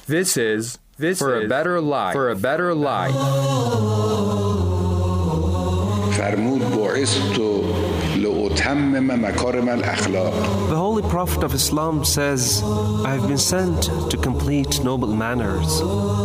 This is For a Better Life. For a Better Life. فرمود بعثت لأتمم مكارم الأخلاق. The Holy Prophet of Islam says, I have been sent to complete noble manners.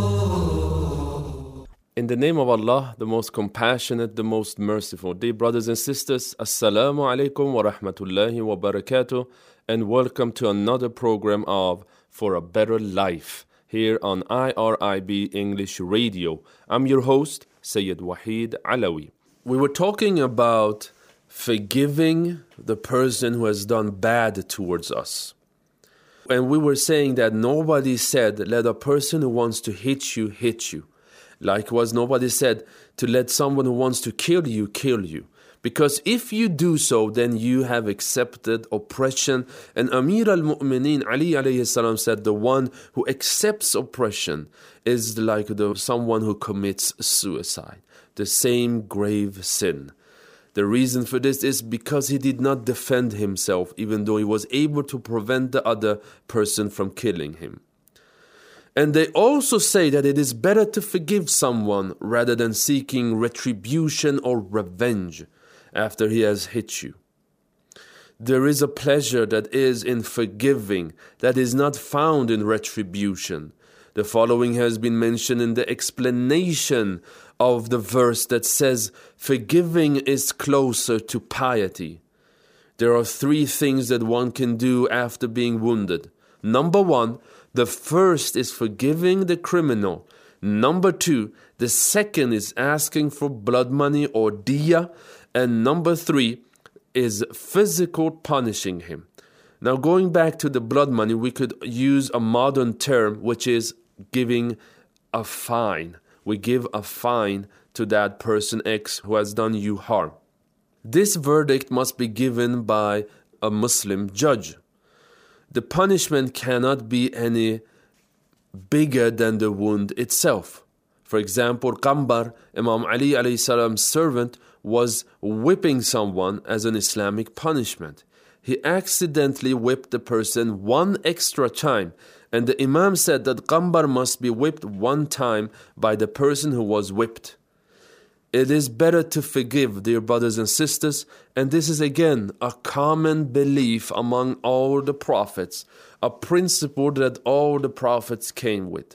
In the name of Allah, the most compassionate, the most merciful. Dear brothers and sisters, Assalamu alaikum wa rahmatullahi wa barakatuh, and welcome to another program of For a Better Life here on IRIB English Radio. I'm your host, Sayyid Wahid Alawi. We were talking about forgiving the person who has done bad towards us. And we were saying that nobody said, let a person who wants to hit you, hit you. Likewise, nobody said to let someone who wants to kill you, kill you. Because if you do so, then you have accepted oppression. And Amir al-Mu'mineen, Ali alayhi salam, said the one who accepts oppression is like someone who commits suicide. The same grave sin. The reason for this is because he did not defend himself, even though he was able to prevent the other person from killing him. And they also say that it is better to forgive someone rather than seeking retribution or revenge after he has hit you. There is a pleasure that is in forgiving that is not found in retribution. The following has been mentioned in the explanation of the verse that says, forgiving is closer to piety. There are three things that one can do after being wounded. Number one, the first is forgiving the criminal. Number two, the second is asking for blood money or diya. And number three is physical punishing him. Now going back to the blood money, we could use a modern term, which is giving a fine. We give a fine to that person X who has done you harm. This verdict must be given by a Muslim judge. The punishment cannot be any bigger than the wound itself. For example, Qambar, Imam Ali alayhi salam's servant, was whipping someone as an Islamic punishment. He accidentally whipped the person one extra time, and the Imam said that Qambar must be whipped one time by the person who was whipped. It is better to forgive, dear brothers and sisters, and this is again a common belief among all the prophets, a principle that all the prophets came with.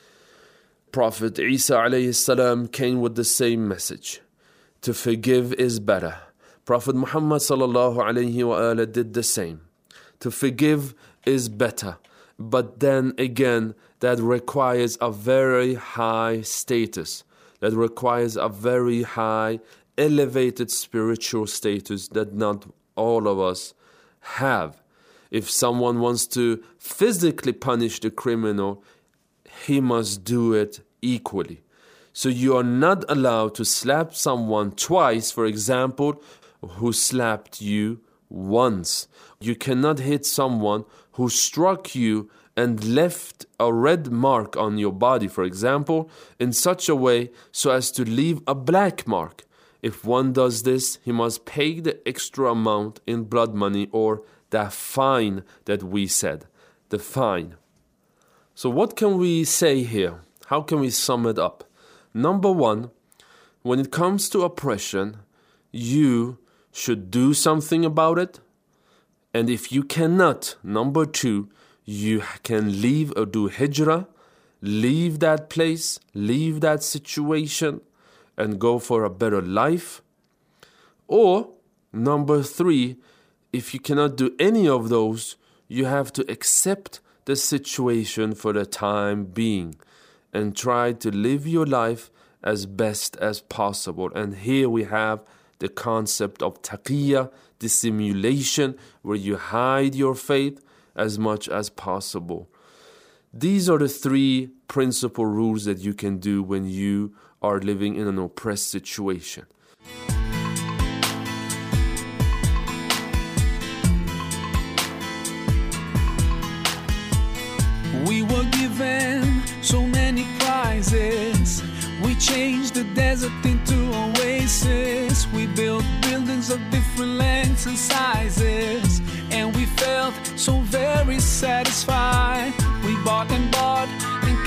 Prophet Isa alayhi salam came with the same message. To forgive is better. Prophet Muhammad sallallahu alayhi wa sallam did the same. To forgive is better. But then again, that requires a very high status. That requires a very high, elevated spiritual status that not all of us have. If someone wants to physically punish the criminal, he must do it equally. So you are not allowed to slap someone twice, for example, who slapped you once. You cannot hit someone who struck you and left a red mark on your body, for example, in such a way so as to leave a black mark. If one does this, he must pay the extra amount in blood money or the fine that we said, the fine. So what can we say here? How can we sum it up? Number one, when it comes to oppression, you should do something about it. And if you cannot, number two, you can leave or do hijrah, leave that place, leave that situation, and go for a better life. Or, number three, if you cannot do any of those, you have to accept the situation for the time being and try to live your life as best as possible. And here we have the concept of taqiyya, dissimulation, where you hide your faith as much as possible. These are the three principal rules that you can do when you are living in an oppressed situation. We were given so many prizes. We changed the desert into oasis. We built buildings of different lengths and sizes, and we felt so very satisfied. We bought and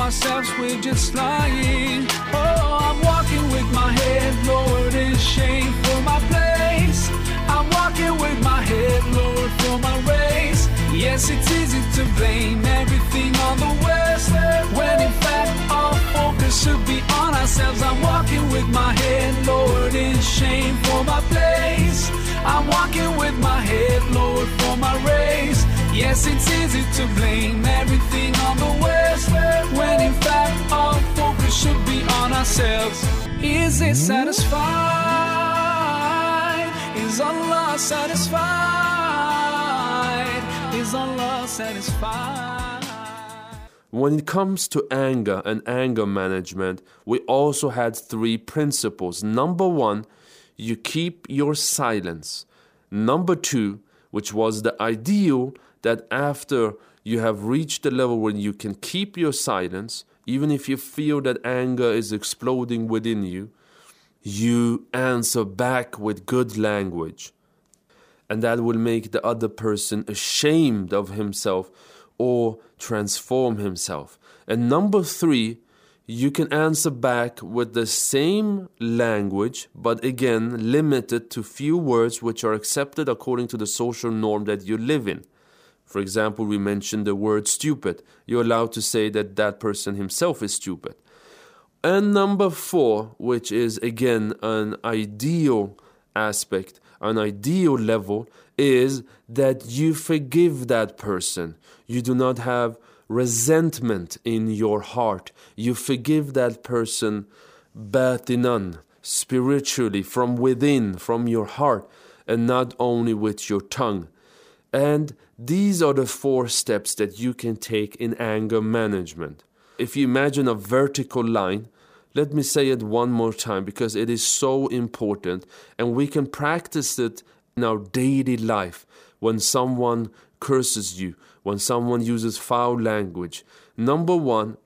ourselves we're just lying. Oh, I'm walking with my head lowered in shame for my place. I'm walking with my head lowered for my race. Yes, it's easy to blame everything on the West, when in fact our focus should be on ourselves. I'm walking with my head lowered in shame for my place. I'm walking with my head lowered for my race. Yes, it's easy to blame everything on the West, when in fact our focus should be on ourselves. Is it satisfied? Is Allah satisfied? Is Allah satisfied? When it comes to anger and anger management, we also had 3 principles. Number 1, you keep your silence. Number 2, which was the ideal, that after you have reached the level where you can keep your silence, even if you feel that anger is exploding within you, you answer back with good language. And that will make the other person ashamed of himself or transform himself. And number 3, you can answer back with the same language, but again, limited to few words which are accepted according to the social norm that you live in. For example, we mentioned the word stupid. You're allowed to say that that person himself is stupid. And number 4, which is again an ideal aspect, an ideal level, is that you forgive that person. You do not have resentment in your heart. You forgive that person batinan, spiritually, from within, from your heart, and not only with your tongue. And these are the 4 steps that you can take in anger management. If you imagine a vertical line, let me say it one more time because it is so important, and we can practice it in our daily life. When someone curses you, when someone uses foul language, number 1,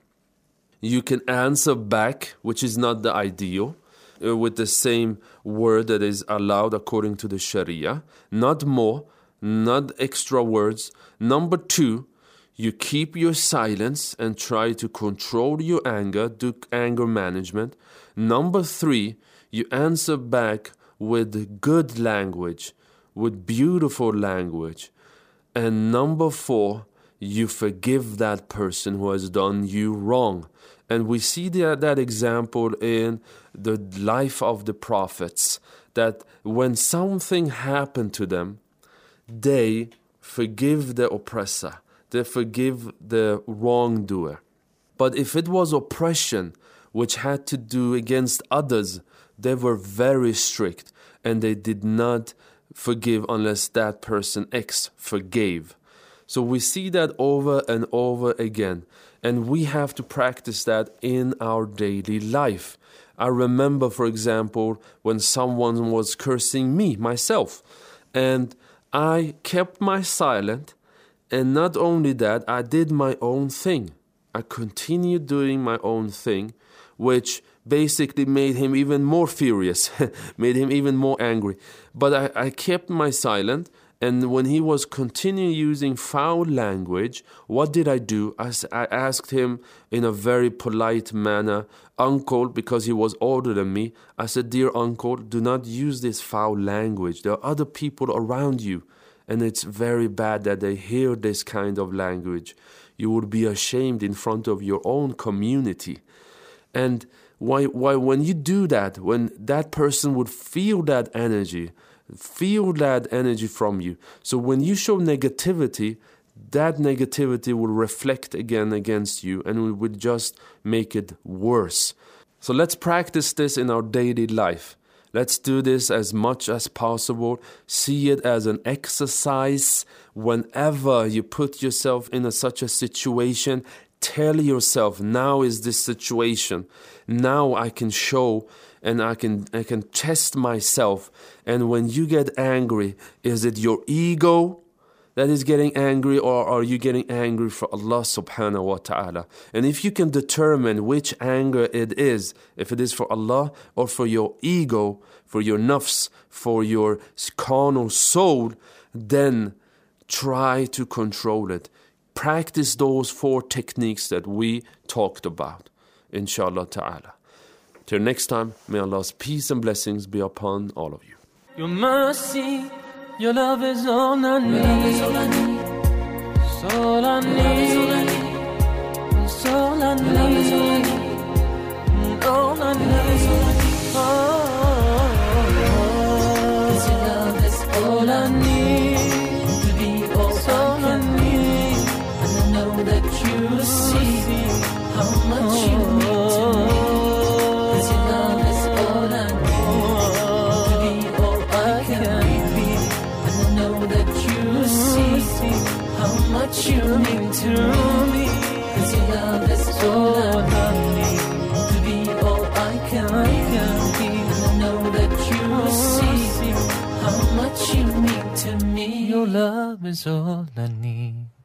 you can answer back, which is not the ideal, with the same word that is allowed according to the Sharia, not more, not extra words. Number 2, you keep your silence and try to control your anger, do anger management. Number 3, you answer back with good language, with beautiful language. And number 4, you forgive that person who has done you wrong. And we see that example in the life of the prophets, that when something happened to them, they forgive the oppressor. They forgive the wrongdoer. But if it was oppression which had to do against others, they were very strict and they did not forgive unless that person X forgave. So we see that over and over again, and we have to practice that in our daily life. I remember, for example, when someone was cursing me, myself, and I kept my silence, and not only that, I did my own thing. I continued doing my own thing, which basically made him even more furious, made him even more angry. But I kept my silence, and when he was continuing using foul language, what did I do? I asked him in a very polite manner, "Uncle," because he was older than me, I said, "Dear uncle, do not use this foul language. There are other people around you, and it's very bad that they hear this kind of language. You would be ashamed in front of your own community." And why when you do that, when that person would feel that energy from you. So when you show negativity, that negativity will reflect again against you, and it will just make it worse. So let's practice this in our daily life. Let's do this as much as possible. See it as an exercise. Whenever you put yourself in such a situation, tell yourself, now is this situation. Now I can show and I can test myself. And when you get angry, is it your ego that is getting angry, or are you getting angry for Allah subhanahu wa ta'ala? And if you can determine which anger it is, if it is for Allah or for your ego, for your nafs, for your carnal soul, then try to control it. practice those 4 techniques that we talked about, inshallah ta'ala. Till next time, may Allah's peace and blessings be upon all of you. Your mercy, your love is all I need. It's all I need. It's all I need. It's all I need. All I need. Your love is all I need to be all I need. And I know that you see how much you mean to me. 'Cause your love is all I need to be all I can be. And I know that you see how much you mean to me. 'Cause your love is all I need to be all I can be. And I know that you see how much you mean to me. Your love is all I need.